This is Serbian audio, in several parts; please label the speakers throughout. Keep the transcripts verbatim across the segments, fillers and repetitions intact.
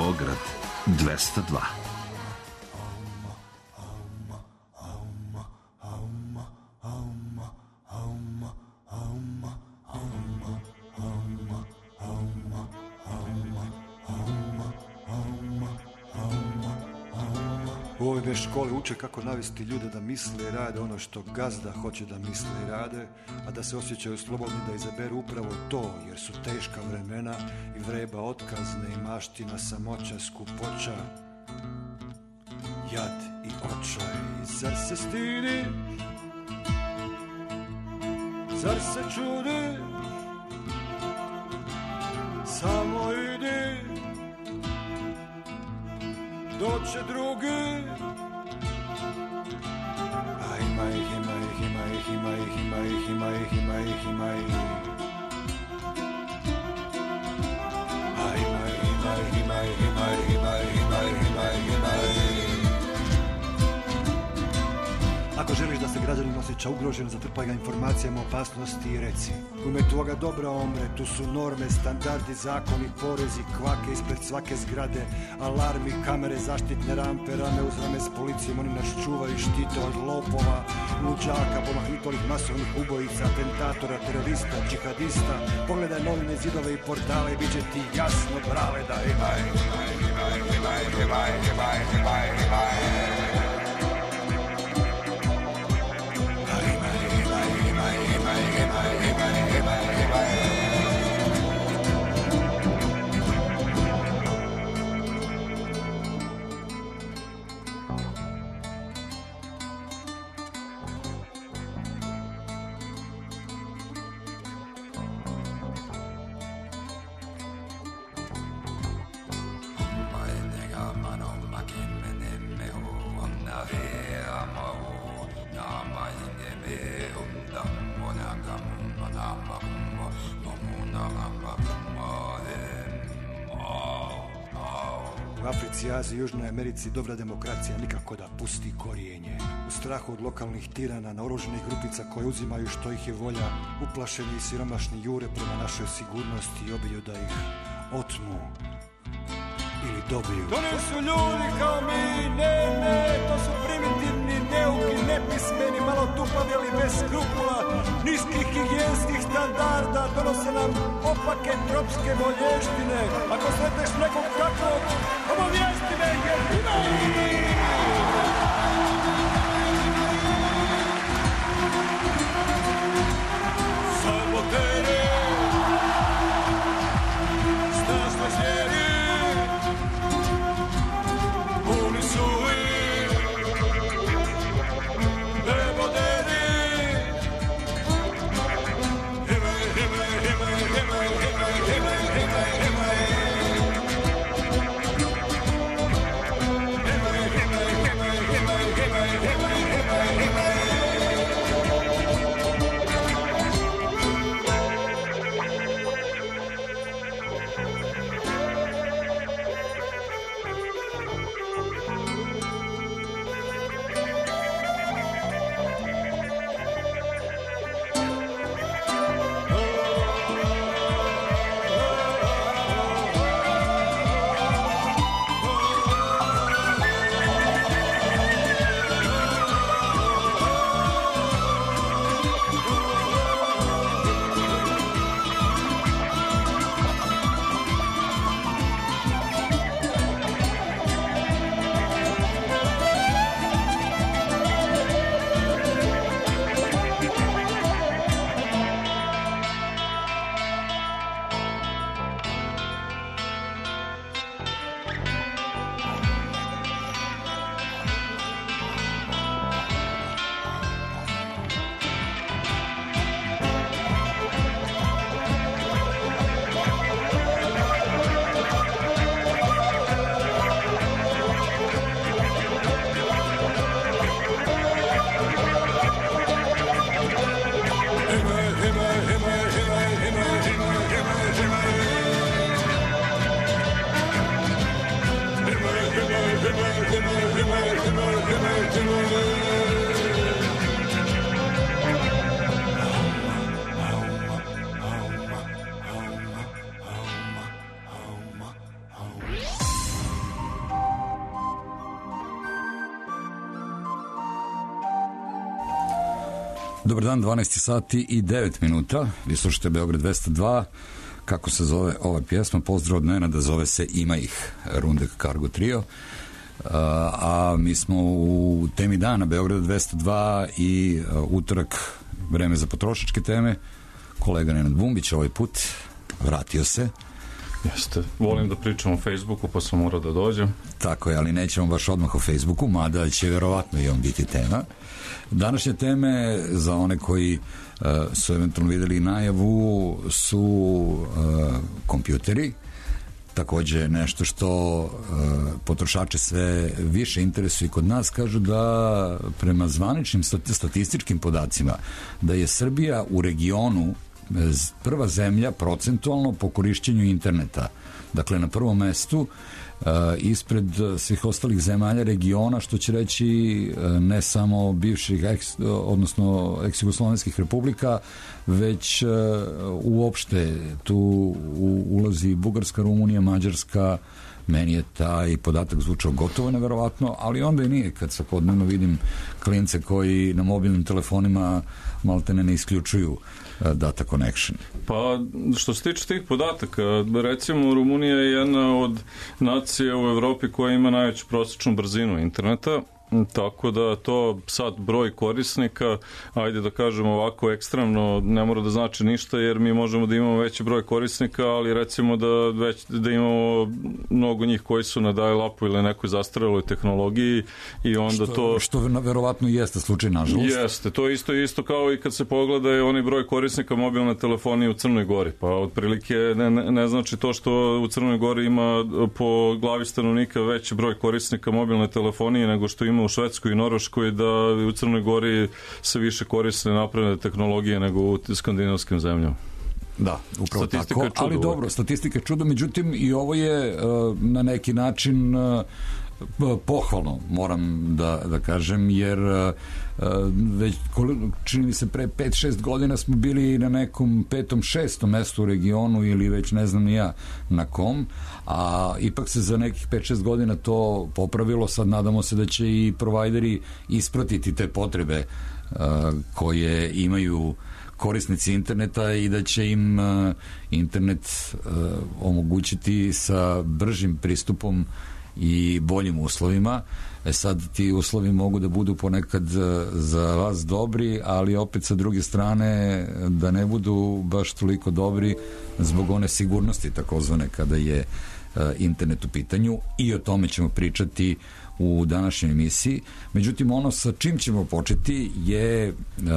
Speaker 1: Beograd dvesta dva.
Speaker 2: U ovoj školi uče kako navesti ljude da misle i rade ono što gazda hoće da misle i rade, a da se osjećaju slobodni da izaberu upravo to, jer su teška vremena i vreba otkazne i maština, samoća, skupoća, jad i očaj. Zar se stidi? Zar se čudi? Samo idi, doće drugi. A ima ih, ima ih, ima ih, ima ih, ima ih, ima ih, ima ih, ima ih. A ima ih, ima ih, ima ih, ima ih, ima ih, ima ih, ima ih, ima ih. Ako želiš da se građanin osjeća ugrožen, zatrpaj ga informacijama o opasnosti i reci: u ime tvoga dobra omre, tu su norme, standardi, zakoni, porezi, kvake ispred svake zgrade, alarmi, kamere, zaštitne rampe, rame uz rame s policijom, oni nas čuvaju i štite od lopova, luđaka, pomahnitolih masovnih ubojica, atentatora, terorista, džihadista. Pogledaj novine, zidove i portale i bit će ti jasno, brale, da ima, ima, ima, ima, ima, ima, ima, ima, ima. U Africi, Aziji, Južnoj Americi dobra demokracija nikako da pusti korijenje. U strahu od lokalnih tirana, naoruženih grupica koje uzimaju što ih je volja, uplašeni i siromašni jure prema našoj sigurnosti i obilju da ih otmu ili dobiju. To nisu ljudi kao mi, ne, ne, to su primitivni, neuki, nepismeni, malo tupavi, ali bez skrupula, niskih higijenskih standarda, donose nam opake tropske bolještine. Ako sretneš nekog takvog, obavijesti me, jer ima ih! Saboteri, strašne zvijeri, puni su ih, neboderi. Imaj, imaj, imaj, imaj, imaj, imaj, imaj, imaj. Imaj, imaj.
Speaker 1: Dobar dan, dvanaest sati i devet minuta. Vi slušate Beograd dvesta dva. Kako se zove ova pjesma? Pozdrav od Nenada, zove se Ima ih, Rundek Cargo Trio. A, a mi smo u temi dana Beograd dvesta dva i a, utorak, vreme za potrošačke teme. Kolega Nenad Bumbić ovaj put vratio se.
Speaker 3: Jeste, volim da pričam o Facebooku, pa sam morao da dođem.
Speaker 1: Tako je, ali nećemo baš odmah o Facebooku, mada će verovatno i on biti tema. Današnje teme, za one koji uh, su eventualno videli najavu, su uh, kompjuteri. Takođe nešto što uh, potrošače sve više interesuje kod nas. Kažu da prema zvaničnim statističkim podacima da je Srbija u regionu prva zemlja procentualno po korišćenju interneta. Dakle, na prvom mestu uh, ispred svih ostalih zemalja regiona, što će reći uh, ne samo bivših eks, odnosno ex-jugoslovenskih republika, već uh, uopšte tu u, ulazi Bugarska, Rumunija, Mađarska. Meni je taj podatak zvučao gotovo neverovatno, ali onda i nije kad svakodnevno vidim klince koji na mobilnim telefonima maltene ne isključuju data connection.
Speaker 3: Pa, što se tiče tih podataka, recimo Rumunija je jedna od nacija u Evropi koja ima najveću prosječnu brzinu interneta, tako da to sad broj korisnika, ajde da kažemo ovako ekstremno, ne mora da znači ništa, jer mi možemo da imamo veći broj korisnika, ali recimo da, već, da imamo mnogo njih koji su na dial-upu ili nekoj zastareloj tehnologiji i onda
Speaker 1: što,
Speaker 3: to...
Speaker 1: Što verovatno jeste slučaj, nažalost.
Speaker 3: Jeste, to je isto, isto kao i kad se pogleda je onaj broj korisnika mobilne telefonije u Crnoj Gori, pa otprilike ne, ne, ne znači to što u Crnoj Gori ima po glavi stanovnika veći broj korisnika mobilne telefonije nego što ima u Švedskoj i Norveškoj, da u Crnoj Gori se više koriste napredne tehnologije nego u skandinavskim zemljama.
Speaker 1: Da, upravo
Speaker 3: statistika
Speaker 1: tako, ali dobro, statistika je čudo, međutim i ovo je uh, na neki način uh, pohvalno, moram da, da kažem, jer uh, već, čini mi se, pre pet šest godina smo bili na nekom petom šestom mestu u regionu ili već ne znam ni ja na kom, a ipak se za nekih pet šest godina to popravilo. Sad nadamo se da će i provajderi ispratiti te potrebe uh, koje imaju korisnici interneta i da će im uh, internet uh, omogućiti sa bržim pristupom i boljim uslovima. E sad, ti uslovi mogu da budu ponekad za vas dobri, ali opet sa druge strane da ne budu baš toliko dobri zbog one sigurnosti takozvane kada je uh, internet u pitanju, i o tome ćemo pričati u današnjoj emisiji. Međutim, ono sa čim ćemo početi je uh,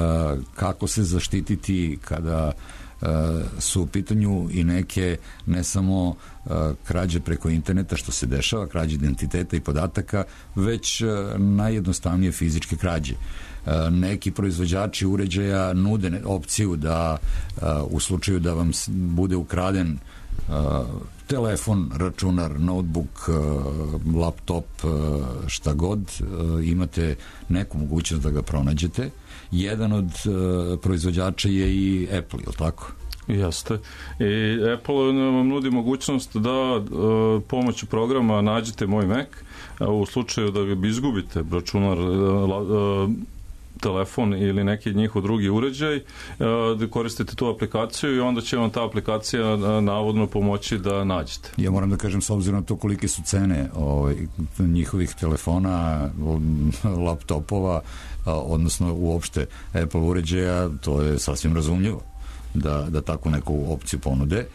Speaker 1: kako se zaštititi kada uh, su u pitanju i neke ne samo uh, krađe preko interneta, što se dešava, krađe identiteta i podataka, već uh, najjednostavnije fizičke krađe. Uh, neki proizvođači uređaja nude opciju da uh, u slučaju da vam bude ukraden uh, telefon, računar, notebook, uh, laptop, uh, šta god, uh, imate neku mogućnost da ga pronađete. Jedan od uh, proizvođača je i Apple, je li tako?
Speaker 3: Jeste. I Apple nam nudi mogućnost da uh, pomoću programa nađete Moj Mac, uh, u slučaju da ga izgubite, računar, uh, telefon ili neki njihov drugi uređaj, da koristite tu aplikaciju i onda će vam ta aplikacija navodno pomoći da nađete.
Speaker 1: Ja moram da kažem, s obzirom na to kolike su cene ovaj, njihovih telefona, laptopova, odnosno uopšte Apple uređaja, to je sasvim razumljivo da, da takvu neku opciju ponude.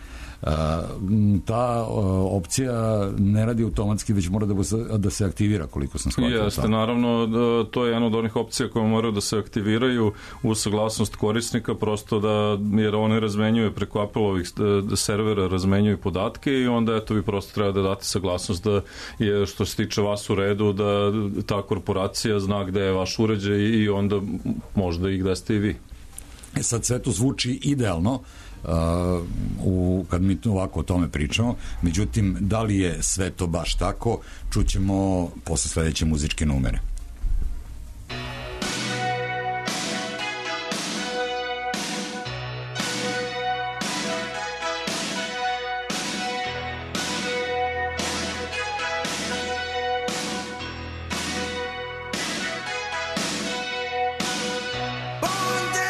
Speaker 1: Ta opcija ne radi automatski, već mora da, da se aktivira, koliko sam shvatio.
Speaker 3: Jeste, naravno, to je jedna od onih opcija koje moraju da se aktiviraju u saglasnost korisnika, prosto da, jer oni razmenjuju preko Apple-ovih servera, razmenjuju podatke i onda eto vi prosto treba da date saglasnost da je, što se tiče vas, u redu, da ta korporacija zna gde je vaš uređaj i onda možda i gde ste i vi.
Speaker 1: E sad, sve to zvuči idealno Uh, u, kad mi ovako o tome pričamo, međutim, da li je sve to baš tako, čućemo posle sledeće muzičke numere.
Speaker 4: Born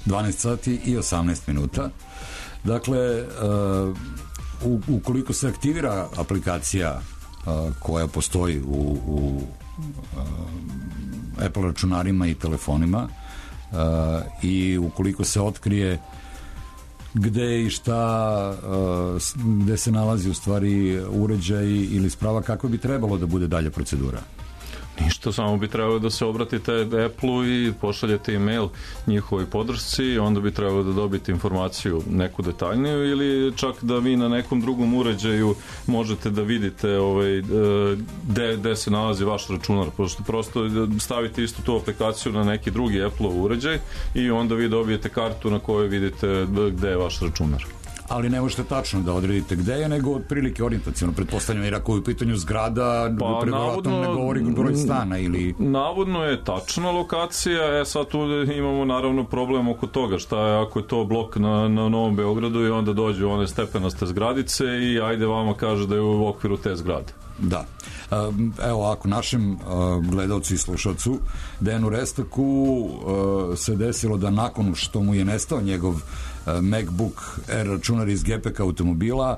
Speaker 1: dvanaest sati i osamnaest minuta. Dakle, uh, ukoliko se aktivira aplikacija uh, koja postoji u, u uh, Apple računarima i telefonima uh, i ukoliko se otkrije gde i šta, uh, gde se nalazi u stvari uređaj ili sprava, kako bi trebalo da bude dalja procedura?
Speaker 3: Ništa, samo bi trebalo da se obratite Apple-u i pošaljete e-mail njihovoj podršci i onda bi trebalo da dobijete informaciju neku detaljniju ili čak da vi na nekom drugom uređaju možete da vidite ovaj, gde, gde se nalazi vaš računar, pošto prosto stavite istu tu aplikaciju na neki drugi Apple-ov uređaj i onda vi dobijete kartu na kojoj vidite gde je vaš računar.
Speaker 1: Ali ne možete tačno da odredite gde je, nego otprilike orijentacijono, pretpostavljam, jer ako je u pitanju zgrada, pa, preverovatno ne govori broj stana ili...
Speaker 3: Navodno je tačna lokacija, e sad tu imamo naravno problem oko toga, šta je ako je to blok na, na Novom Beogradu i onda dođu one stepenaste zgradice i ajde vama kaže da je u okviru te zgrade.
Speaker 1: Da. Evo, ako našem gledalcu i slušalcu Dejanu Restaku se desilo da nakon što mu je nestao njegov MacBook Air računar iz gepeka automobila,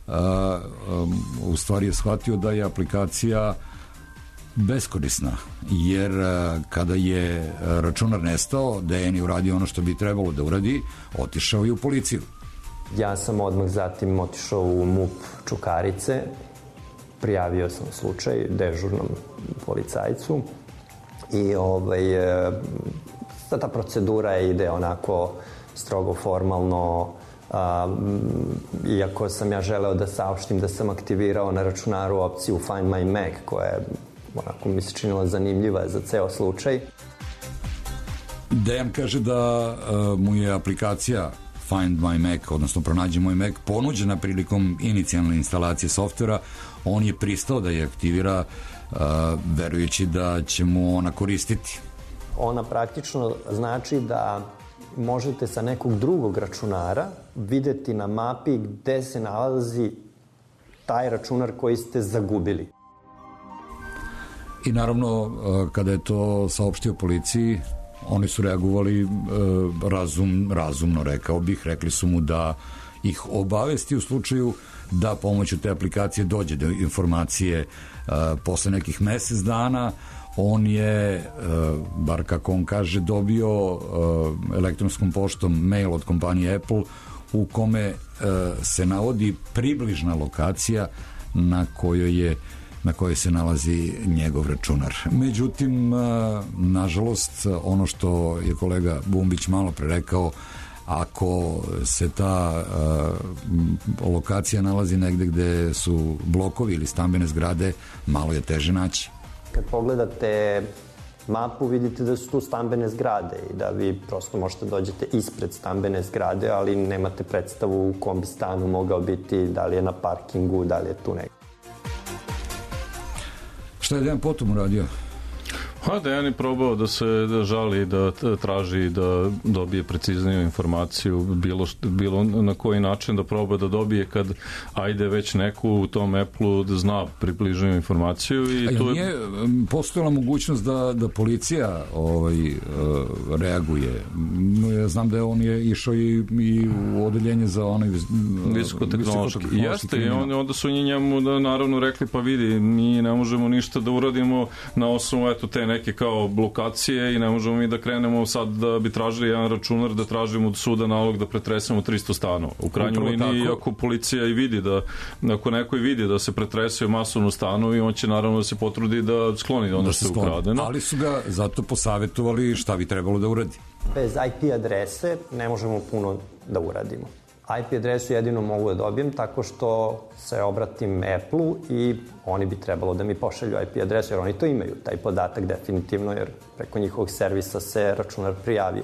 Speaker 1: u stvari je shvatio da je aplikacija beskorisna, jer kada je računar nestao, Dejan je uradio ono što bi trebalo da uradi, otišao je u policiju.
Speaker 4: Ja sam odmah zatim otišao u MUP Čukarice, prijavio sam slučaj dežurnom policajcu i ovaj, ta procedura ide onako strogo formalno, a, iako sam ja želeo da saopštim da sam aktivirao na računaru opciju Find My Mac, koja je, onako mi se činila zanimljiva za ceo slučaj.
Speaker 1: Dejan kaže da a, mu je aplikacija Find My Mac, odnosno Pronađi moj Mac, ponuđena prilikom inicijalne instalacije softvera. On je pristao da je aktivira, uh, verujući da će mu ona koristiti.
Speaker 4: Ona praktično znači da možete sa nekog drugog računara videti na mapi gde se nalazi taj računar koji ste zagubili.
Speaker 1: I naravno, uh, kada je to saopštio policiji, oni su reagovali uh, razum, razumno, rekao bih. Rekli su mu da ih obavesti u slučaju da pomoću te aplikacije dođe do informacije uh, posle nekih mesec dana. On je, uh, bar kako on kaže, dobio uh, elektronskom poštom mail od kompanije Apple u kome uh, se navodi približna lokacija na kojoj je na kojoj se nalazi njegov računar. Međutim, uh, nažalost, ono što je kolega Bumbić malo pre rekao, ako se ta uh, lokacija nalazi negde gde su blokovi ili stambene zgrade, malo je teže naći.
Speaker 4: Kad pogledate mapu, vidite da su tu stambene zgrade i da vi prosto možete dođete ispred stambene zgrade, ali nemate predstavu u kom bi stanu mogao biti, da li je na parkingu, da li je tu negde.
Speaker 1: Šta je Dejan potom uradio?
Speaker 3: Pa Dejan je probao da se da žali, da traži da dobije precizniju informaciju, bilo, bilo na koji način da proba da dobije kad ajde već neku u tom Apple-u da zna približniju informaciju. I
Speaker 1: A
Speaker 3: to
Speaker 1: nije postojala mogućnost da, da policija ovaj, reaguje? Ja znam da je on je išao i, i u odeljenje za onaj
Speaker 3: visokotehnološki. Jeste, i on, onda su njemu da, naravno rekli pa vidi, mi ne možemo ništa da uradimo na osnovu eto te neke kao lokacije i ne možemo mi da krenemo sad da bi tražili jedan računar, da tražimo od suda nalog da pretresemo tristo stanova. U krajnjoj liniji, ako policija i vidi da, ako neko i vidi da se pretresaju masovno stanovi, on će naravno da se potrudi da skloni ono da što je ukradeno.
Speaker 1: Ali su ga zato posavetovali šta bi trebalo da uradi.
Speaker 4: Bez I P adrese ne možemo puno da uradimo. I P adresu jedino mogu da dobijem tako što se obratim Apple-u i oni bi trebalo da mi pošalju I P adresu, jer oni to imaju, taj podatak definitivno, jer preko njihovog servisa se računar prijavio.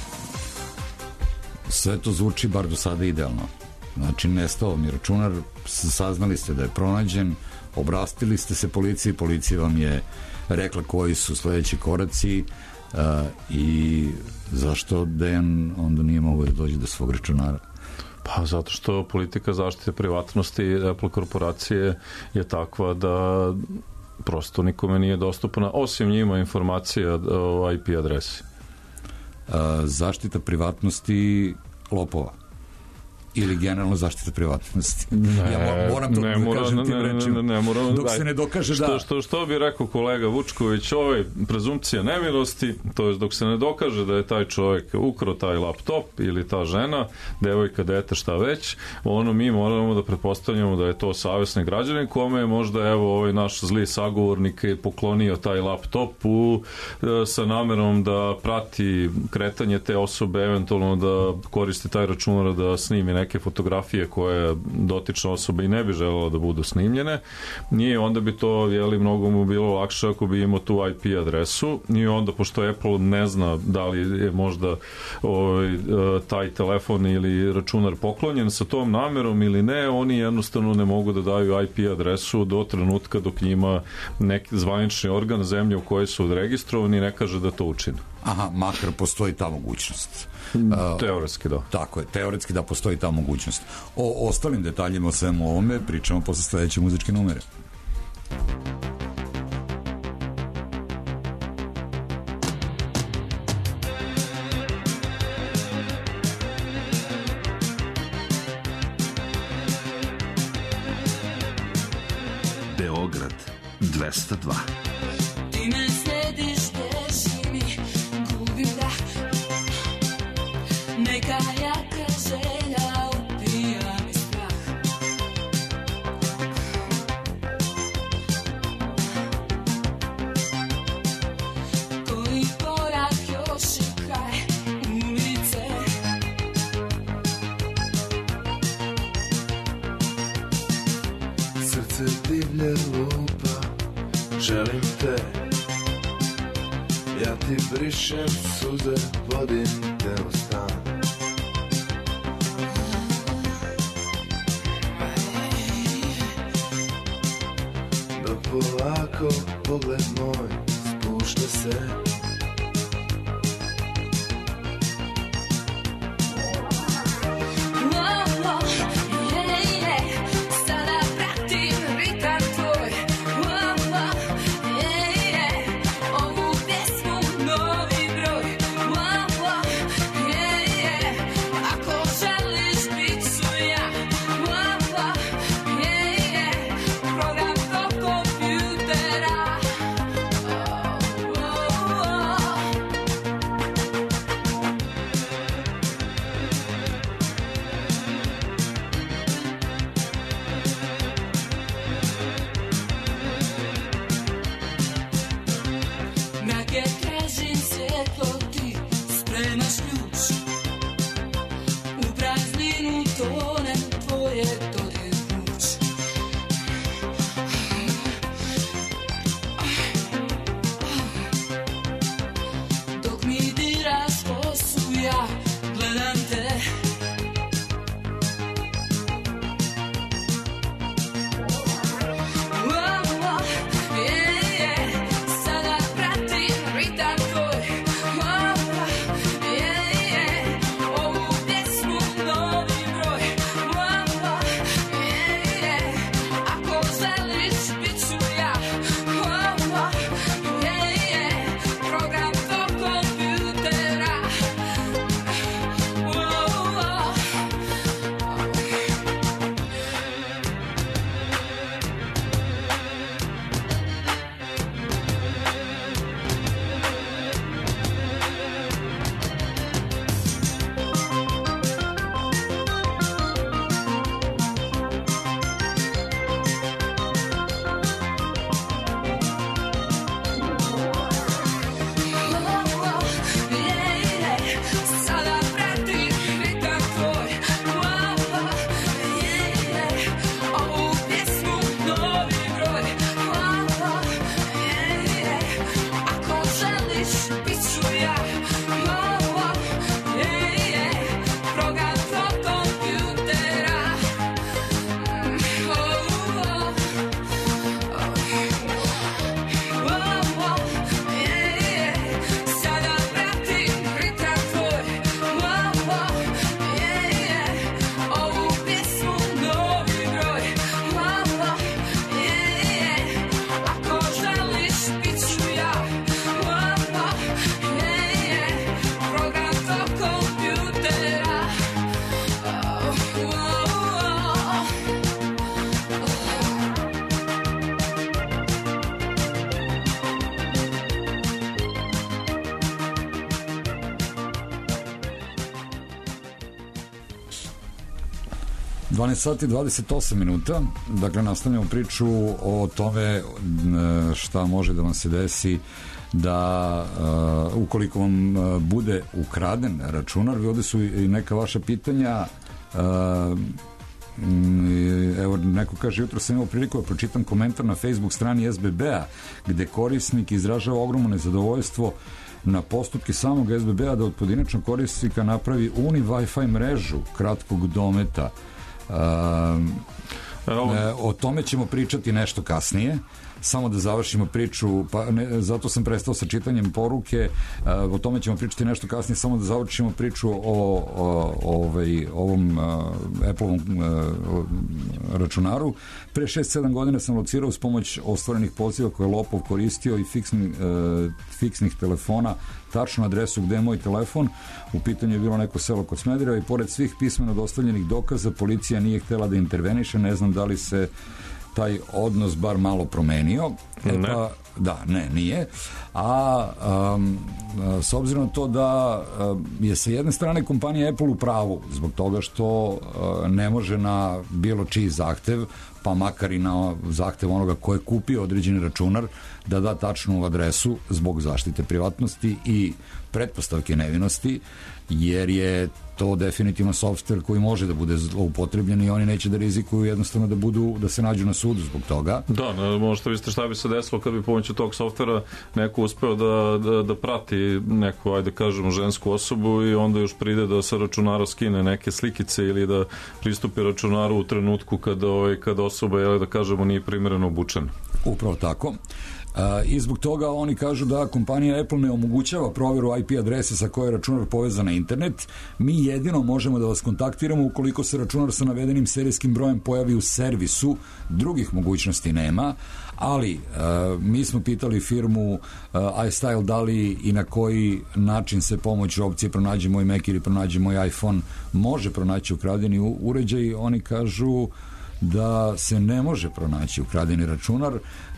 Speaker 1: Sve to zvuči bar do sada idealno. Znači, nestao mi računar, saznali ste da je pronađen, obrastili ste se policiji, policija vam je rekla koji su sledeći koraci uh, i zašto Dejan onda nije mogao da dođe do svog računara?
Speaker 3: Pa zato što politika zaštite privatnosti Apple korporacije je takva da prosto nikome nije dostupna, osim njima, informacija o I P adresi.
Speaker 1: zaštita privatnosti lopova ili generalno zaštita privatnosti.
Speaker 3: Ne,
Speaker 1: ja moram to
Speaker 3: ne,
Speaker 1: da
Speaker 3: mora,
Speaker 1: kažem tim
Speaker 3: ne,
Speaker 1: rečima.
Speaker 3: Ne, ne, moram,
Speaker 1: dok
Speaker 3: daj,
Speaker 1: se ne dokaže
Speaker 3: što,
Speaker 1: da...
Speaker 3: Što, što bi rekao kolega Vučković, ovaj prezumpcija nemilosti, to je dok se ne dokaže da je taj čovjek ukrao taj laptop ili ta žena, devojka, dete, šta već, ono mi moramo da pretpostavljamo da je to savjesni građanin kome je možda evo ovaj naš zli sagovornik je poklonio taj laptop u, sa namerom da prati kretanje te osobe, eventualno da koristi taj računar da snimi neke fotografije koje dotična osoba i ne bi želela da budu snimljene. I onda bi to, jeli, mnogo mu bilo lakše ako bi imao tu I P adresu i onda, pošto Apple ne zna da li je možda ovaj, taj telefon ili računar poklonjen sa tom namerom ili ne, oni jednostavno ne mogu da daju I P adresu do trenutka dok njima neki zvanični organ zemlje u kojoj su odregistrovani ne kaže da to učine.
Speaker 1: Aha, makar postoji ta mogućnost.
Speaker 3: Teoretski da.
Speaker 1: Tako je, teoretski da postoji ta mogućnost. O ostalim detaljima o svemu ovome pričamo posle sledeće muzičke numere.
Speaker 5: Beograd dvesta dva.
Speaker 6: Ti me slediš, beži mi, gubim dah. Neka jaka želja upija mi strah. Koji korak još i kraj ulice.
Speaker 7: Srce divlje lupa, želim te. Ja ti brišem suze, vodim te u stan. Da polako pogled moj spušta se.
Speaker 1: dvanaest sati dvadeset osam minuta, dakle nastavljamo priču o tome šta može da vam se desi da uh, ukoliko vam uh, bude ukraden računar. Ovde su i neka vaša pitanja. Uh, evo, neko kaže, jutro sam imao priliku da pročitam komentar na Facebook strani S B B-a gde korisnik izražava ogromno nezadovoljstvo na postupke samog S B B-a da od pojedinačnog korisnika napravi uni Wi-Fi mrežu kratkog dometa. Uh, e, o tome ćemo pričati nešto kasnije. Samo da završimo priču, pa ne, zato sam prestao sa čitanjem poruke, uh, o tome ćemo pričati nešto kasnije, samo da završimo priču o, o, o ovaj, ovom uh, Apple-ovom uh, računaru. Pre šest sedam godina sam locirao s pomoć ostvarenih poziva koje je lopov koristio i fiksni, uh, fiksnih telefona tačnu adresu gde je moj telefon. U pitanju je bilo neko selo kod Smedereva i pored svih pismeno dostavljenih dokaza policija nije htela da interveniše. Ne znam da li se taj odnos bar malo promenio. E pa, da, ne, nije. A um, s obzirom na to da um, je sa jedne strane kompanija Apple u pravu zbog toga što uh, ne može na bilo čiji zahtev, pa makar i na zahtev onoga ko je kupio određeni računar, da da tačnu adresu zbog zaštite privatnosti i pretpostavke nevinosti, jer je to definitivno softver koji može da bude zloupotrebljen i oni neće da rizikuju jednostavno da budu, da se nađu na sudu zbog toga.
Speaker 3: Da, ne, možete vidite šta bi se desilo kad bi pomoću tog softvera neko uspeo da, da, da prati neku, ajde kažemo, žensku osobu i onda još pride da sa računara skine neke slikice ili da pristupi računaru u trenutku kada, ovaj, kada osoba, jel, da kažemo, nije primereno obučena.
Speaker 1: Upravo tako. Uh, i zbog toga oni kažu da kompanija Apple ne omogućava proveru I P adrese sa koje je računar povezan na internet. Mi jedino možemo da vas kontaktiramo ukoliko se računar sa navedenim serijskim brojem pojavi u servisu, drugih mogućnosti nema, ali uh, mi smo pitali firmu uh, iStyle da li i na koji način se pomoću opcije pronađi moj Mac ili pronađi moj iPhone može pronaći ukradeni uređaj. Oni kažu da se ne može pronaći ukradeni računar,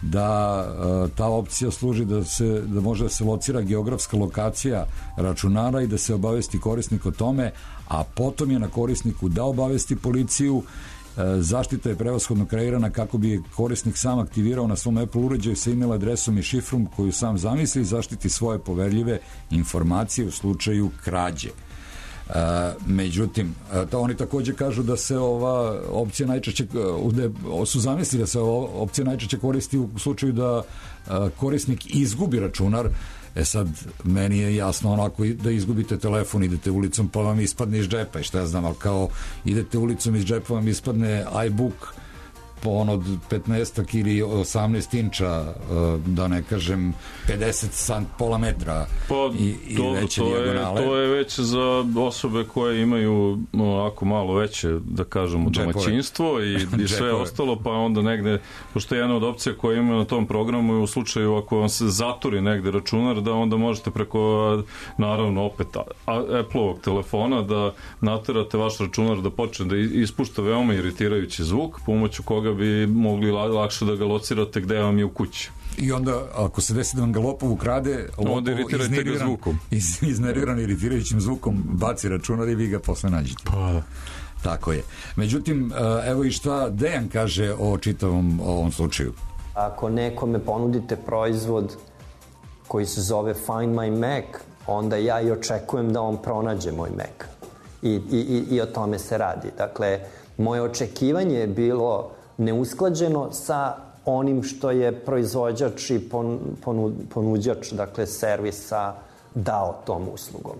Speaker 1: da uh, ta opcija služi da se da može da se locira geografska lokacija računara i da se obavesti korisnik o tome, a potom je na korisniku da obavesti policiju. Uh, zaštita je prevashodno kreirana kako bi korisnik sam aktivirao na svom Apple uređaju sa email adresom i šifrom koju sam zamisli, zaštiti svoje poverljive informacije u slučaju krađe. Uh, međutim, uh, to oni takođe kažu da se ova opcija najčešće uh, su zamislili da se ova opcija najčešće koristi u slučaju da uh, korisnik izgubi računar. E sad, meni je jasno onako da izgubite telefon, idete ulicom pa vam ispadne iz džepa i šta ja znam, ali kao idete ulicom iz džepa vam ispadne iBook po ono od petnaest ili osamnaest inča, da ne kažem pedeset sant, pola metra
Speaker 3: pa,
Speaker 1: i, i
Speaker 3: to,
Speaker 1: veće
Speaker 3: to
Speaker 1: dijagonale.
Speaker 3: Je, to je već za osobe koje imaju onako malo veće, da kažemo, domaćinstvo i, i sve ostalo, pa onda negde, pošto je jedna od opcija koja ima na tom programu je u slučaju ako vam se zaturi negde računar, da onda možete preko, naravno, opet Apple-ovog telefona da naterate vaš računar da počne da ispušta veoma iritirajući zvuk, pomoću koga bi mogli lakše da ga locirate gde vam je u kući.
Speaker 1: I onda, ako se desi da vam ga lopov ukrade,
Speaker 3: onda iritirajte ga zvukom.
Speaker 1: Iz, izneriran iritirajućim zvukom baci računar i vi ga posle nađete.
Speaker 3: Pa,
Speaker 1: tako je. Međutim, evo i šta Dejan kaže o čitavom ovom slučaju.
Speaker 4: Ako nekome ponudite proizvod koji se zove Find My Mac, onda ja i očekujem da on pronađe moj Mac. I, i, i o tome se radi. Dakle, moje očekivanje je bilo neusklađeno sa onim što je proizvođač i pon, ponu, ponuđač, dakle, servisa dao tom uslugom.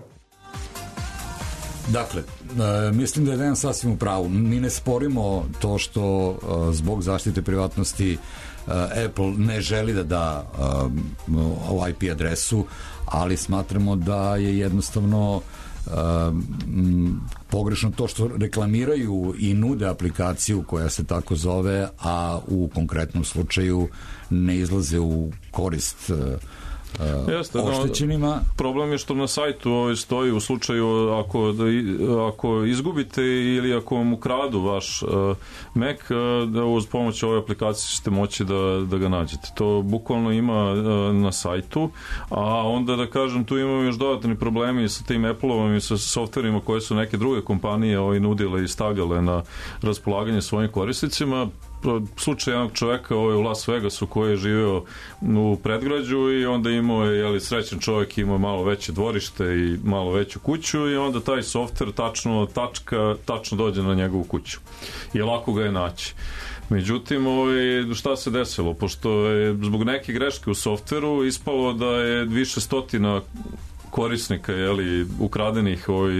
Speaker 1: Dakle, e, mislim da je Dejan sasvim u pravu. Mi ne sporimo to što e, zbog zaštite privatnosti e, Apple ne želi da da e, I P adresu, ali smatramo da je jednostavno Uh, m, pogrešno to što reklamiraju i nude aplikaciju koja se tako zove, a u konkretnom slučaju ne izlaze u korist uh,
Speaker 3: Jeste,
Speaker 1: oštećenima.
Speaker 3: Problem je što na sajtu ovaj stoji u slučaju ako, ako izgubite ili ako vam ukradu vaš uh, Mac, uh, da uz pomoć ove aplikacije ćete moći da, da ga nađete. To bukvalno ima uh, na sajtu, a onda da kažem tu imamo još dodatni problemi sa tim Apple-ovom i sa softverima koje su neke druge kompanije ovaj, nudile i stavljale na raspolaganje svojim korisnicima. Slučaj jednog čoveka ovaj, u Las Vegasu koji je živeo u predgrađu i onda imao je, jeli, srećan čovjek, imao malo veće dvorište i malo veću kuću i onda taj softver tačno, tačka, tačno dođe na njegovu kuću i lako ga je naći. Međutim, ovaj, šta se desilo? Pošto je zbog neke greške u softveru ispalo da je više stotina korisnika, jeli, ukradenih ovaj,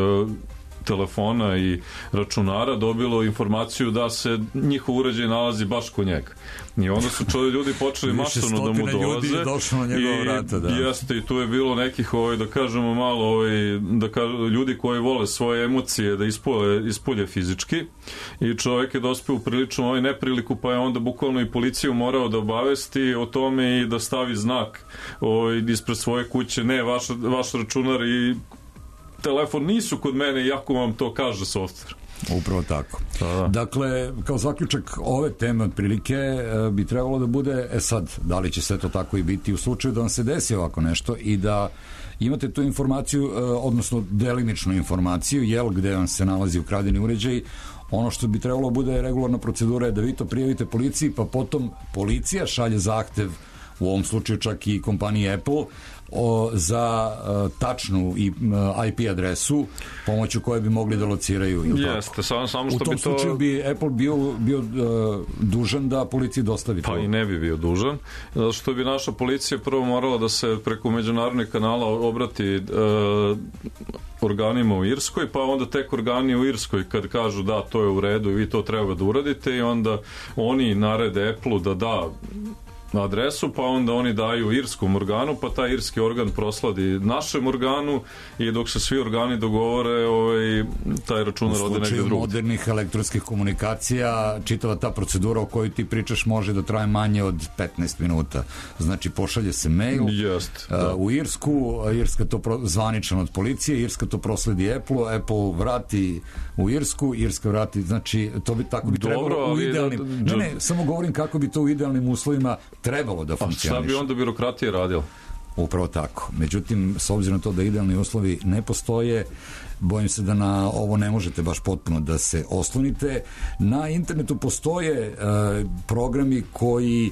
Speaker 3: telefona i računara dobilo informaciju da se njihov uređaj nalazi baš kod njega. I onda su čovjek ljudi počeli masovno da mu dolaze.
Speaker 1: Ljudi je došlo na njegova vrata, da.
Speaker 3: Jeste, i tu je bilo nekih, ovaj, da kažemo malo, ovaj, da kažemo, ljudi koji vole svoje emocije da ispolje, ispolje fizički i čovjek je dospio u prilično ovaj nepriliku, pa je onda bukvalno i policiju morao da obavesti o tome i da stavi znak ovaj, ispred svoje kuće, ne, vaš, vaš računar i telefon nisu kod mene, iako vam to kaže softver.
Speaker 1: Upravo tako. Da. Dakle, kao zaključak ove teme otprilike bi trebalo da bude, e sad, da li će sve to tako i biti u slučaju da vam se desi ovako nešto i da imate tu informaciju, odnosno delimičnu informaciju, jel, gde vam se nalazi ukradeni uređaj. Ono što bi trebalo bude regularna procedura je da vi to prijavite policiji, pa potom policija šalje zahtev, u ovom slučaju čak i kompaniji Apple, o, za uh, tačnu i, uh, I P adresu pomoću koje bi mogli da lociraju.
Speaker 3: Jeste, samo, samo što
Speaker 1: u tom
Speaker 3: bi to...
Speaker 1: slučaju bi Apple bio, bio uh, dužan da policiji dostavi to.
Speaker 3: Pa i ne bi bio dužan, zato što bi naša policija prvo morala da se preko međunarodnih kanala obrati uh, organima u Irskoj, pa onda tek organi u Irskoj kad kažu da, to je u redu i vi to treba da uradite i onda oni narede Apple-u da da adresu, pa onda oni daju irskom organu, pa taj irski organ prosladi našem organu i dok se svi organi dogovore, ovaj, taj računar ode negde drugde. U slučaju
Speaker 1: modernih elektronskih komunikacija, čitava ta procedura o kojoj ti pričaš može da traje manje od petnaest minuta. Znači, pošalje se mail
Speaker 3: Jest, da.
Speaker 1: uh, u Irsku, Irska to pro, zvaničan od policije, Irska to prosledi Apple, Apple vrati u Irsku, Irska vrati, znači, to bi tako bi Dobro, trebalo u idealnim... Da, ne, ne, samo govorim kako bi to u idealnim uslovima trebalo da funkcioniše.
Speaker 3: A šta bi onda birokratija radila?
Speaker 1: Upravo tako. Međutim, s obzirom na to da idealni uslovi ne postoje, bojim se da na ovo ne možete baš potpuno da se oslonite. Na internetu postoje e, programi koji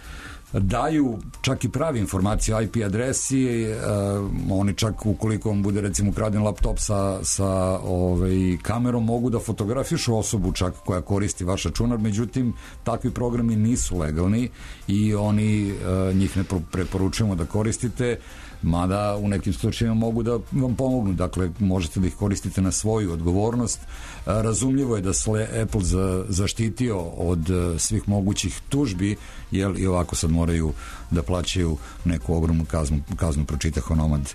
Speaker 1: daju čak i pravi informacije o I P adresi, e, oni čak ukoliko vam bude recimo ukraden laptop sa, sa ovaj, kamerom, mogu da fotografišu osobu čak koja koristi vaš računar, međutim takvi programi nisu legalni i oni e, njih ne preporučujemo da koristite, mada u nekim slučajima mogu da vam pomognu, dakle možete da ih koristite na svoju odgovornost. Razumljivo je da se Apple za, zaštitio od svih mogućih tužbi, jer i ovako sad moraju da plaćaju neku ogromnu kaznu, kaznu pročitah onomad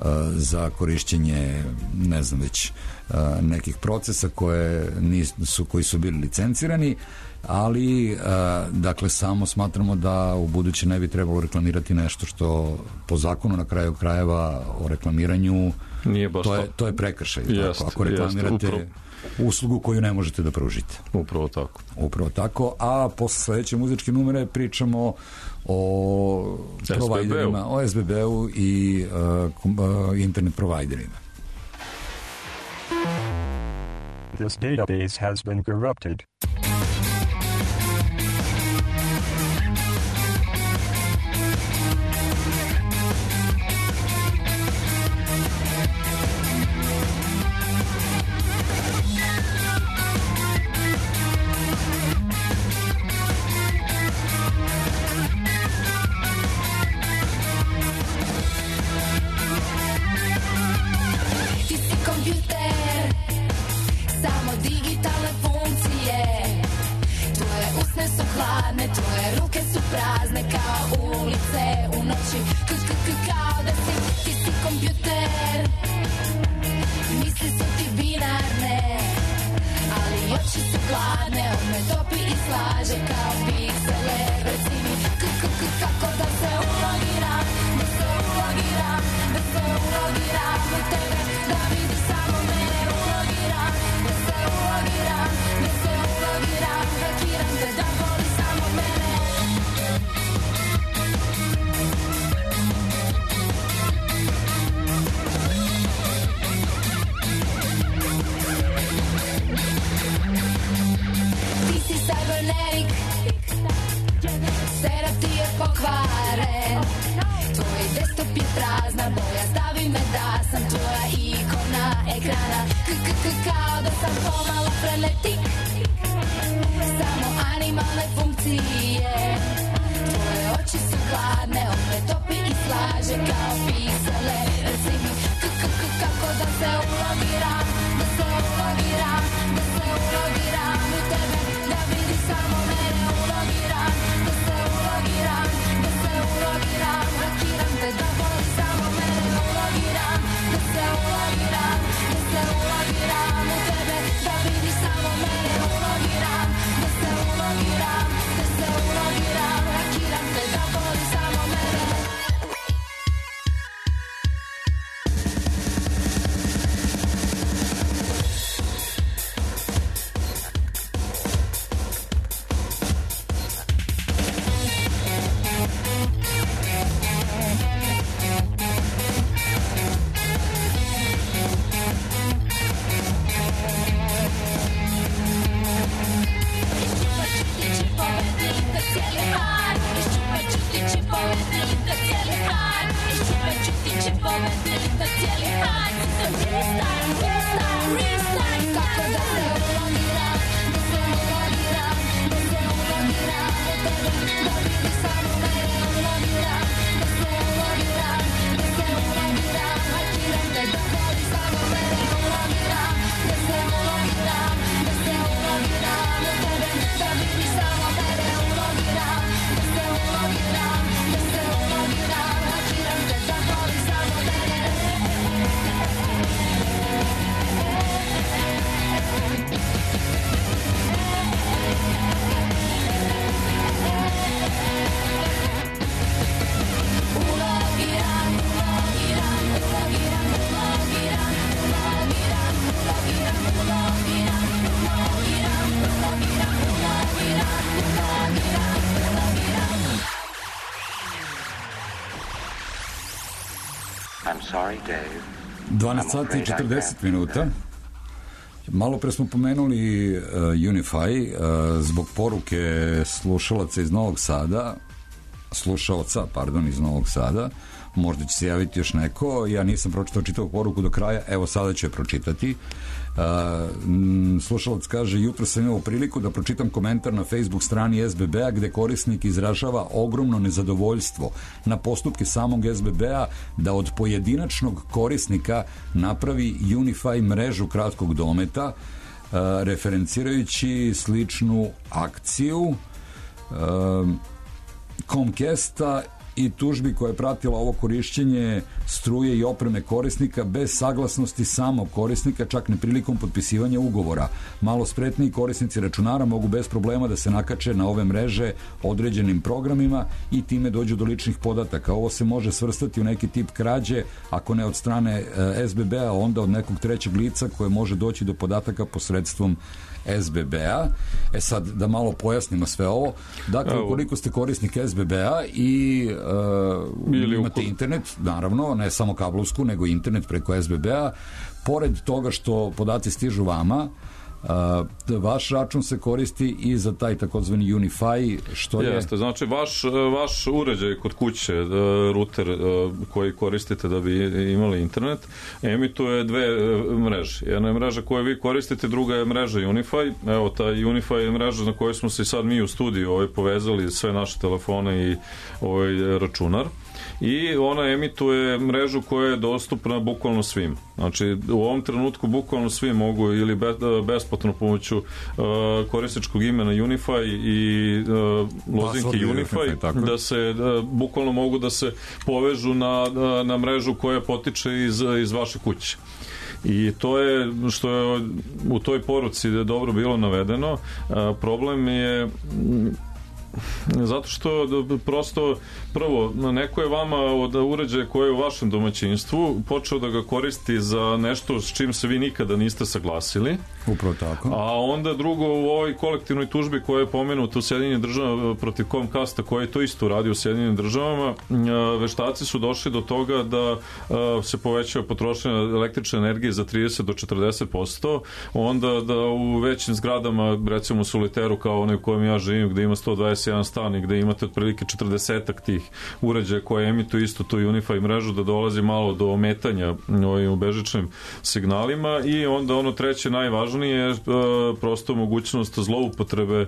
Speaker 1: za korišćenje, ne znam već, nekih procesa koje nisu, koji su bili licencirani, ali dakle samo smatramo da u buduće ne bi trebalo reklamirati nešto što po zakonu na kraju krajeva o reklamiranju
Speaker 3: nije baš
Speaker 1: to je, to je prekršaj. Jest, ako reklamirate jest, uslugu koju ne možete da pružite.
Speaker 3: Upravo tako.
Speaker 1: Upravo tako, a posle sledeće muzičke numere pričamo o providerima, o S B B-u i uh, internet providerima.
Speaker 8: This database has been corrupted.
Speaker 6: Kako da se ulogiram, da se u tebe, da vidiš samo mene. Ulogiram, da se ulogiram, da se ulogiram, hakiram te da voli samo mene. Ti si cybernetik, setup ti je pokvaren, tvoj desktop je prazna boja, stavi me da sam tvoja ikona ekrana, k-k-k kao da sam pomalo frenetik, samo animalne funkcije, tvoje oči su hladne, opet topi i slaže kao piksele, reci mi k-k-k kako da se ulogiram, da se ulogiram, da se ulogiram u tebe, da vidiš samo mene. Ulogiram, da se ulogiram, da se ulogiram, hakiram te da voli samo mene. Ulogiram, da se ulogiram, da se ulogiram u tebe, da vidiš samo mene. Ulogiram, da se ulogiram, da se ulogiram, hakiram te da voli samo mene.
Speaker 1: dvanaest sati i četrdeset minuta. Malo pre smo pomenuli uh, Unify uh, zbog poruke slušalaca iz Novog Sada, slušalca, pardon, iz Novog Sada. Možda će se javiti još neko. Ja nisam pročitao čitavu poruku do kraja, evo sada ću je pročitati. Uh, slušalac kaže, jutro sam imao priliku da pročitam komentar na Facebook strani S B B-a gde korisnik izražava ogromno nezadovoljstvo na postupke samog S B B-a da od pojedinačnog korisnika napravi Unify mrežu kratkog dometa, uh, referencirajući sličnu akciju uh, Comcasta i tužbi koja je pratila ovo korišćenje struje i opreme korisnika bez saglasnosti samog korisnika, čak ni prilikom potpisivanja ugovora. Malo spretniji korisnici računara mogu bez problema da se nakače na ove mreže određenim programima i time dođu do ličnih podataka. Ovo se može svrstati u neki tip krađe, ako ne od strane S B B-a, onda od nekog trećeg lica koje može doći do podataka posredstvom S B B-a. E sad, da malo pojasnimo sve ovo. Dakle, ukoliko ste korisnik S B B-a i uh, imate internet, naravno, ne samo kablovsku, nego internet preko S B B-a, pored toga što podaci stižu vama, Uh, vaš račun se koristi i za taj takozvani Unify, što je...
Speaker 3: Jeste, znači vaš, vaš uređaj kod kuće, ruter koji koristite da bi imali internet, emituje dve mreže. Jedna je mreža koju vi koristite, druga je mreža Unify. Evo, ta Unify je mreža na kojoj smo se sad mi u studiju ovaj, povezali sve naše telefone i ovaj računar. I ona emituje mrežu koja je dostupna bukvalno svim. Znači, u ovom trenutku bukvalno svi mogu ili be, besplatno pomoću uh, korisničkog imena Unify i uh, lozinke Unify, Unify da se uh, bukvalno mogu da se povežu na, na mrežu koja potiče iz, iz vaše kuće. I to je što je u toj poruci da je dobro bilo navedeno. Uh, problem je Zato što prosto, prvo, neko je vama od uređaja koje je u vašem domaćinstvu počeo da ga koristi za nešto s čim se vi nikada niste saglasili.
Speaker 1: Upravo tako.
Speaker 3: A onda drugo, u ovoj kolektivnoj tužbi koja je pomenuta u Sjedinjenim državama protiv Comcasta, koja je to isto radi u Sjedinjenim državama, veštaci su došli do toga da se povećava potrošnja električne energije za trideset do četrdeset posto, onda da u većim zgradama, recimo u Soliteru kao onaj u kojem ja živim, gde ima sto dvadeset jedan stan i gde imate otprilike četrdesetak tih uređaja koje emituju isto tu Unify mrežu, da dolazi malo do ometanja ovim bežičnim signalima. I onda ono treće najvažnije je prosto mogućnost zloupotrebe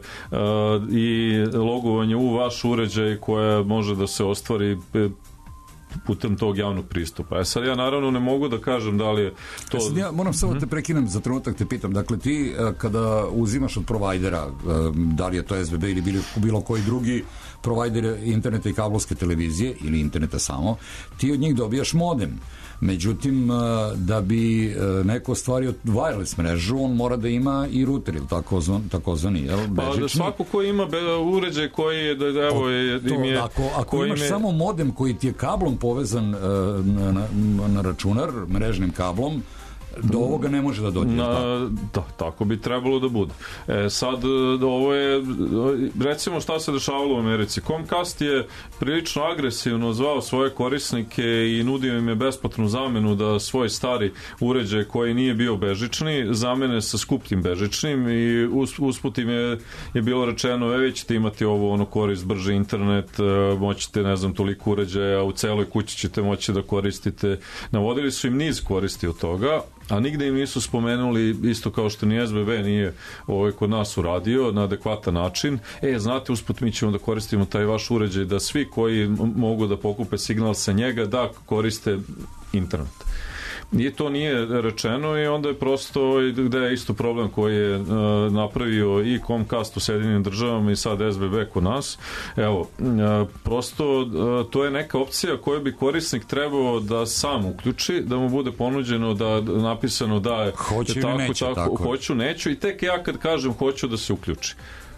Speaker 3: i logovanja u vaš uređaj koja može da se ostvari putem tog javnog pristupa. E sad ja naravno ne mogu da kažem da li je to...
Speaker 1: Sad ja moram samo te prekinem, za trenutak te pitam. Dakle, ti kada uzimaš od provajdera, da li je to S B B ili bilo, bilo koji drugi provajder interneta i kablovske televizije ili interneta samo, ti od njih dobijaš modem. Međutim, da bi neko ostvario wireless mrežu, on mora da ima i router, ili takozvani, jel, bežični.
Speaker 3: Pa da svako ko ima uređaj koji je, da evo, je,
Speaker 1: to, im je... Ako, ako imaš je... samo modem koji ti je kablom povezan na, na, na računar, mrežnim kablom, do ovoga ne može da dođe.
Speaker 3: Na, da, tako bi trebalo da bude. E, sad, ovo je, recimo šta se dešavalo u Americi. Comcast je prilično agresivno zvao svoje korisnike i nudio im je besplatnu zamenu da svoj stari uređaj koji nije bio bežični zamene sa skupljim bežičnim i us, usput im je, je bilo rečeno, e, vi ćete imati ovo ono korist, brži internet, moćete, ne znam, toliko uređaja, u celoj kući ćete moći da koristite. Navodili su im niz koristi od toga, a nigde im nisu spomenuli, isto kao što ni S B B nije ovaj kod nas uradio na adekvatan način. E, znate, usput mi ćemo da koristimo taj vaš uređaj, da svi koji mogu da pokupe signal sa njega, da koriste internet. I to nije rečeno i onda je prosto gde je isto problem koji je uh, napravio i Comcast u Sjedinjenim državama i sad S B B kod nas. Evo, uh, prosto uh, to je neka opcija koju bi korisnik trebao da sam uključi, da mu bude ponuđeno, da napisano da je
Speaker 1: hoću
Speaker 3: tako,
Speaker 1: neće,
Speaker 3: tako,
Speaker 1: tako.
Speaker 3: hoću, neću i tek ja kad kažem hoću da se uključi.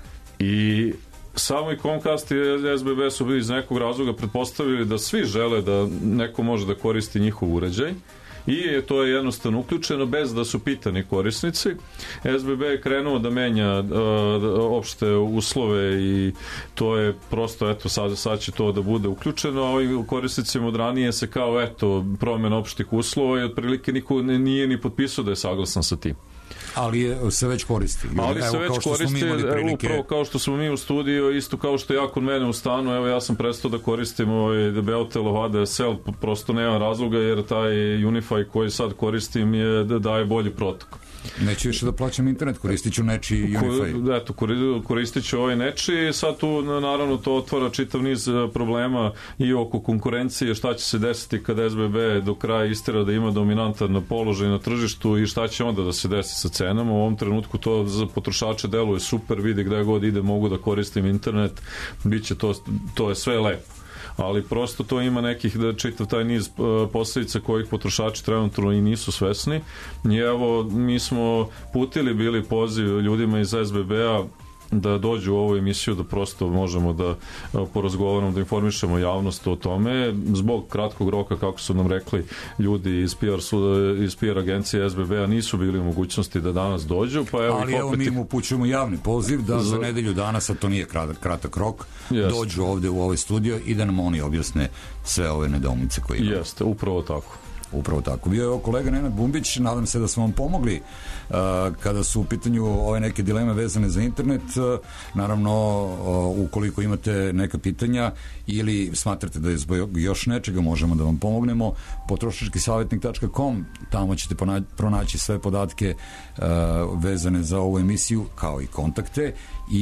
Speaker 3: I samo i Comcast i S B B su iz nekog razloga pretpostavili da svi žele da neko može da koristi njihov uređaj i to je jednostavno uključeno bez da su pitani korisnici. S B B je krenuo da menja uh, opšte uslove i to je prosto, eto, sad, sad će to da bude uključeno, a ovim korisnicima od ranije se kao, eto, promjena opštih uslova i otprilike niko nije ni potpisao da je saglasan sa tim.
Speaker 1: Ali je, se već koristi.
Speaker 3: Ali
Speaker 1: evo,
Speaker 3: se već koristi, prilike... upravo kao što smo mi u studiju, isto kao što ja kod mene u stanu, evo ja sam prestao da koristim ovaj Beotel A D S L, prosto nema razloga jer taj Unify koji sad koristim je da daje bolji protok.
Speaker 1: Neću više da plaćam internet, koristit ću nečiji Unify.
Speaker 3: Eto, koristit ću ovaj nečiji, sad tu naravno to otvara čitav niz problema i oko konkurencije, šta će se desiti kada S B B do kraja istira da ima dominantan položaj na tržištu i šta će onda da se desi sa cenama. U ovom trenutku to za potrošače deluje super, vidi gde god ide mogu da koristim internet, biće to, to je sve lepo. Ali prosto to ima nekih da čitav taj niz posledica kojih potrošači trenutno i nisu svesni. I evo, mi smo putili bili poziv ljudima iz S B B-a da dođu u ovu emisiju, da prosto možemo da porazgovaramo, da informišemo javnost o tome. Zbog kratkog roka, kako su nam rekli ljudi iz P R, iz P R agencije S B B-a, nisu bili u mogućnosti da danas dođu. Pa evo,
Speaker 1: ali evo opet... mi im upućujemo javni poziv da za, za nedelju danas, a to nije kratak, kratak rok, Jest. dođu ovde u ovaj studio i da nam oni objasne sve ove nedoumice koje imaju.
Speaker 3: Jeste, upravo tako.
Speaker 1: Upravo tako. Bio je kolega Nenad Bumbić, nadam se da smo vam pomogli uh, kada su u pitanju ove neke dileme vezane za internet. Uh, naravno, uh, ukoliko imate neka pitanja ili smatrate da je zbog još nečega, možemo da vam pomognemo. potrošački savjetnik tačka com, tamo ćete pronaći sve podatke uh, vezane za ovu emisiju, kao i kontakte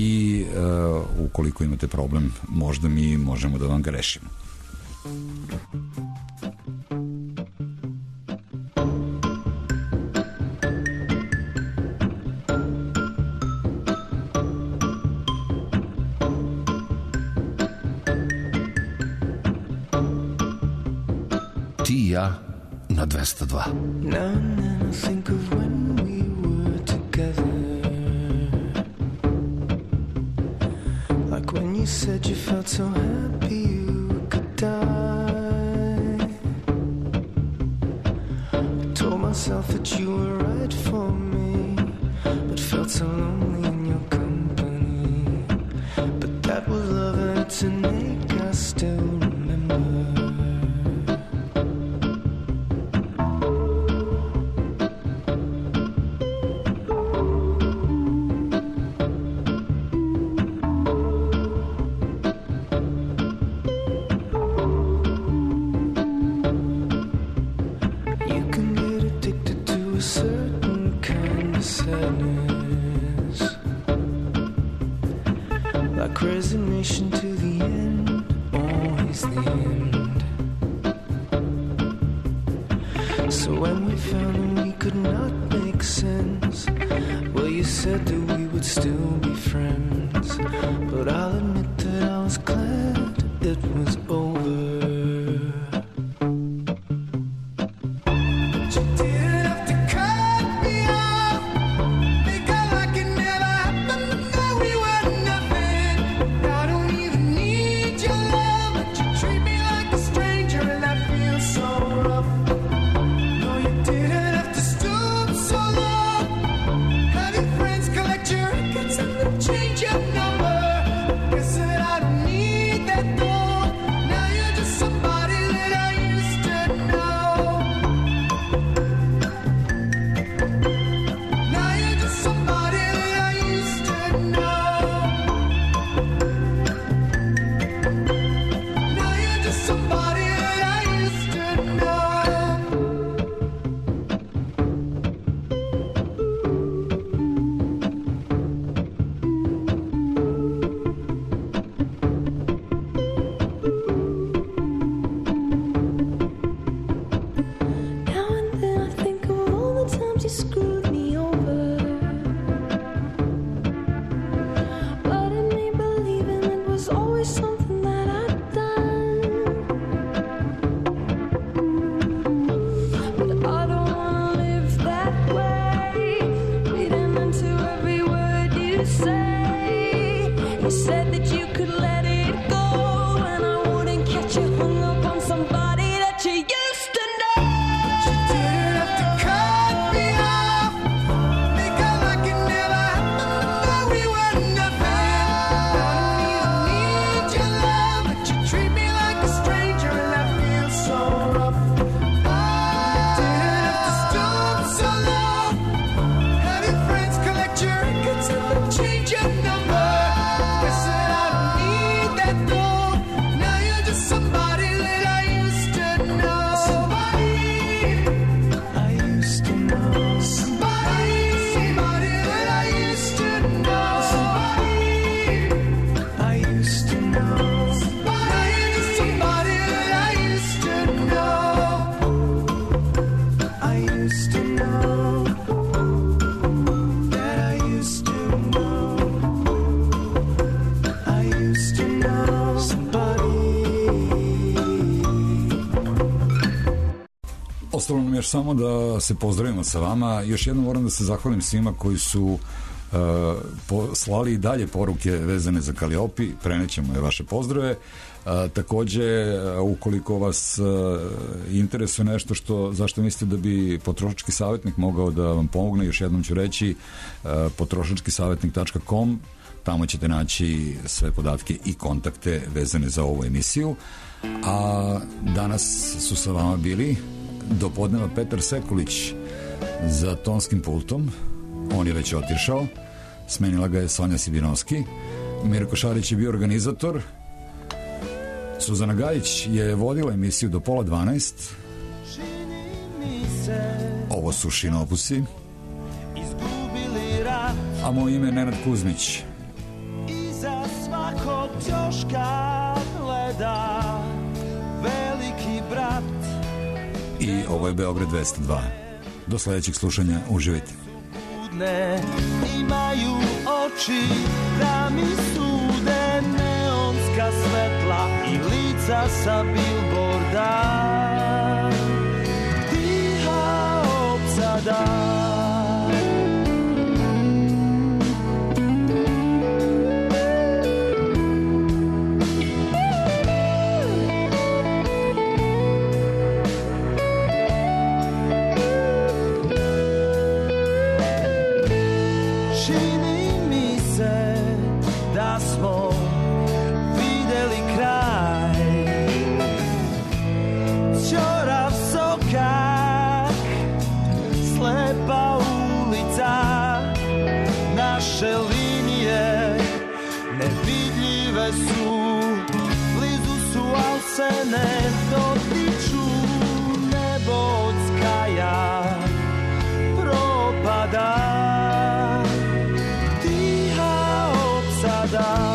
Speaker 1: i uh, ukoliko imate problem, možda mi možemo da vam ga rešimo.
Speaker 5: Ti i ja na dvesta dva.
Speaker 7: Now and then I think of when we were together, like when you you said you felt so happy you could die. I told myself that you were right for me, but felt so lonely in your company. But that was love and it's an ache I still remember. Resignation to the end, always the end. So when we found that we could not make sense, well, you said that we would still be friends. But I'll admit that I was glad it was over. Change your number. Guess that I don't need that though. Now you're just somebody that I used to know. Now you're just somebody that I used to know. Now you're just somebody that I used to know.
Speaker 1: Ostalo nam još samo da se pozdravimo sa vama. Još jednom moram da se zahvalim svima koji su uh, slali i dalje poruke vezane za Kaliopi. Prenećemo je vaše pozdrave. Uh, takođe, uh, ukoliko vas uh, interesuje nešto što, zašto mislite da bi potrošački savjetnik mogao da vam pomogne, još jednom ću reći uh, potrošački savjetnik tačka com. Tamo ćete naći sve podatke i kontakte vezane za ovu emisiju. A danas su sa vama bili do podneva Petar Sekulić za tonskim pultom. On je već otišao. Smenila ga je Sonja Sibinovski. Mirko Šarić je bio organizator. Suzana Gajić je vodila emisiju do pola dvanaest. Ovo su Šinopusi. A moje ime je Nenad Kuzmić.
Speaker 9: Iza svakog ćoška gleda veliki brat.
Speaker 1: I ovo je Beograd dvesta dva. Do sledećeg slušanja, uživajte.
Speaker 9: Imaju oči da mi sude, neonska svetla i lica sa bilborda. Tiha opsada. Čini mi se da smo videli kraj. Ćorav sokak, slepa ulica, naše linije nevidljive su, blizu su, al se ne dotiču. Nebo od skaja propada, tiha opsada.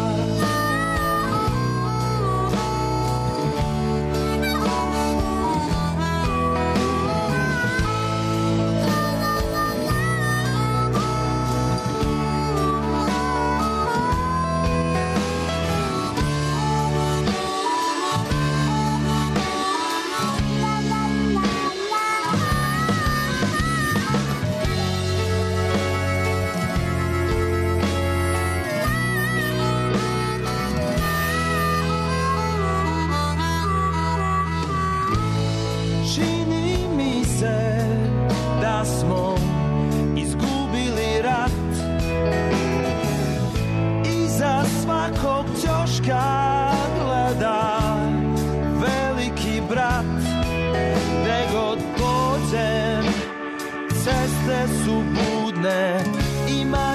Speaker 9: Smo izgubili rat, iza svakog ćoška gleda veliki brat. Gde god pođem, ceste su budne, ima